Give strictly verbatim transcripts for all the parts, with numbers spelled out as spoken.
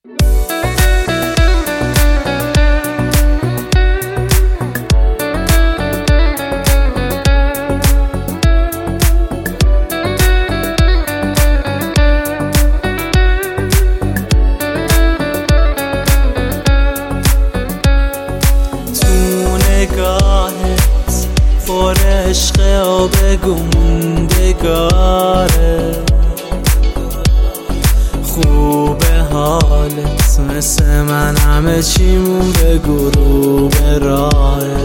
نگاهت پر عشق آب گوندگاره، خوبه حالت مثل من همه چیمون به غروب راهه.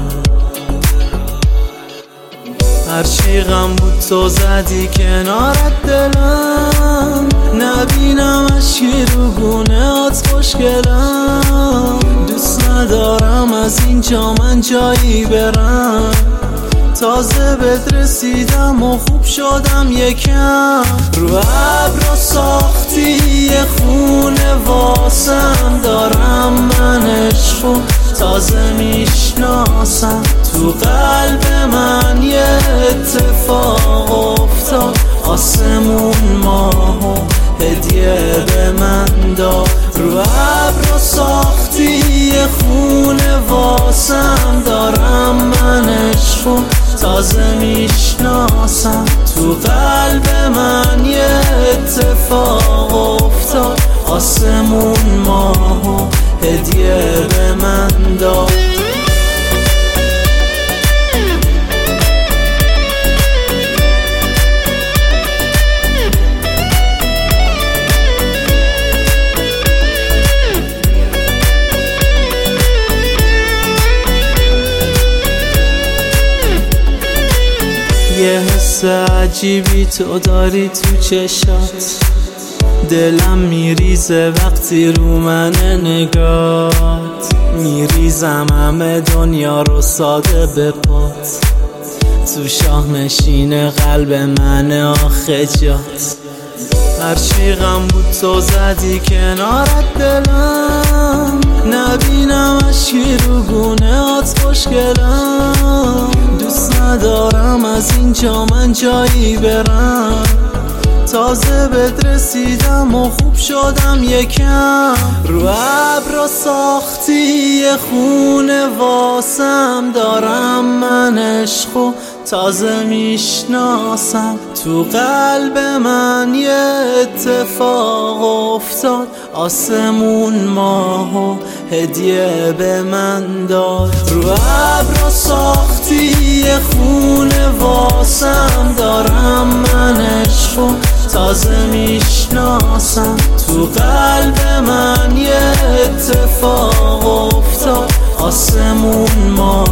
هرچی غم بود تو زدی کنارت دلم، نبینم اشکی رو گونه هات خوشگلم. دوست ندارم از اینجا من جایی برم، تازه بهت رسیدم و خوب شدم یکم. رو ابرا ساختی یه خونه واسم، دارم من عشقو تازه میشناسم. تو قلب من یه اتفاق افتاد، آسمون ماهو هدیه به من داد. رو ابرا ساختی یه خونه واسم، دارم من عشقو تازه میشناسم. تو قلب من یه اتفاق افتاد، آسمون ماهو هدیه به من داد. یه حس عجیبی تو داری تو چشات، دلم میریزه وقتی رو من نگات. میریزم همه دنیا رو ساده به پات، تو شاه نشین قلب من آخه جات. هرچی غم بود تو زدی کنارت دلم، نبینم اشکی رو گونه هات خوشگلم. دوست ندارم از اینجا من جایی برم، تازه بهت رسیدم و خوب شدم یکم. رو ابرا ساختی یه خونه واسم، دارم من عشقو تازه میشناسم. تو قلب من یه اتفاق افتاد، آسمون ماهو هدیه به من داد. رو ابرا ساختی یه خونه واسم، دارم من عشقو تازه میشناسم. تو قلب من یه اتفاق افتاد، آسمون ما